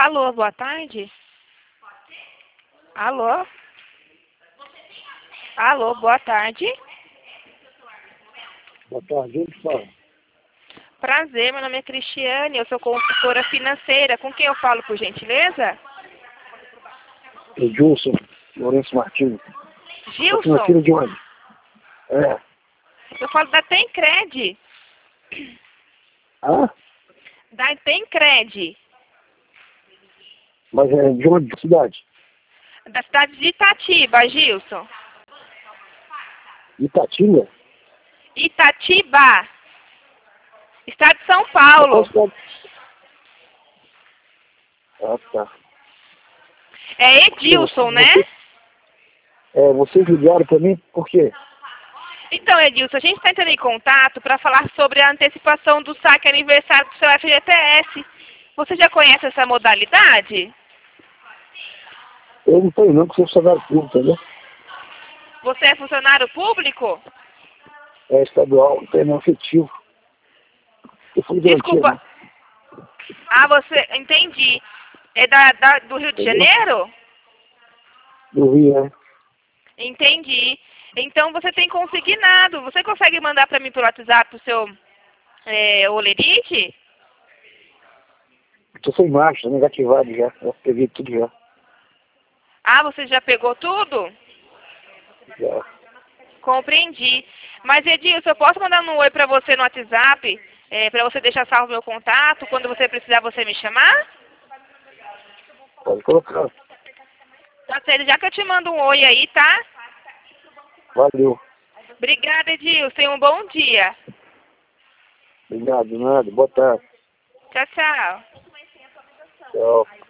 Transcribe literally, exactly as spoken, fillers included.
Alô, boa tarde. Alô? Alô, boa tarde. Boa tarde, onde fala? Prazer, meu nome é Cristiane, eu sou consultora financeira. Com quem eu falo, por gentileza? Edilson Lourenço Martins. Gilson? Filho de onde? É. Eu falo da Tencred. Hã? Da Tencred. Mas é de onde? De cidade? Da cidade de Itatiba, Gilson. Itatinga? Itatiba. Estado de São Paulo. Qual cidade? Ah, tá. É Edilson, né? Você, é, vocês ligaram pra mim por quê? Então, Edilson, a gente está entrando em contato para falar sobre a antecipação do saque aniversário do seu F G T S. Você já conhece essa modalidade? Eu não tenho não, porque eu sou funcionário público, entendeu? Você é funcionário público? É estadual, não tenho não efetivo. Eu fui garantia, Desculpa. né? Ah, você... Entendi. É da, da- do Rio de Entendeu? Janeiro? Do Rio, né? Entendi. Então você tem consignado. Você consegue mandar para mim pelo WhatsApp o seu é, olerite? Eu sou em marcha, negativado já. Eu peguei tudo já. Ah, você já pegou tudo? Já. Compreendi. Mas, Edilson, eu posso mandar um oi para você no WhatsApp? É, para você deixar salvo meu contato? Quando você precisar, você me chamar? Pode colocar. Tá certo, já que eu te mando um oi aí, tá? Valeu. Obrigada, Edilson. Tenha um bom dia. Obrigado, nada. Boa tarde. Tchau, tchau. Tchau.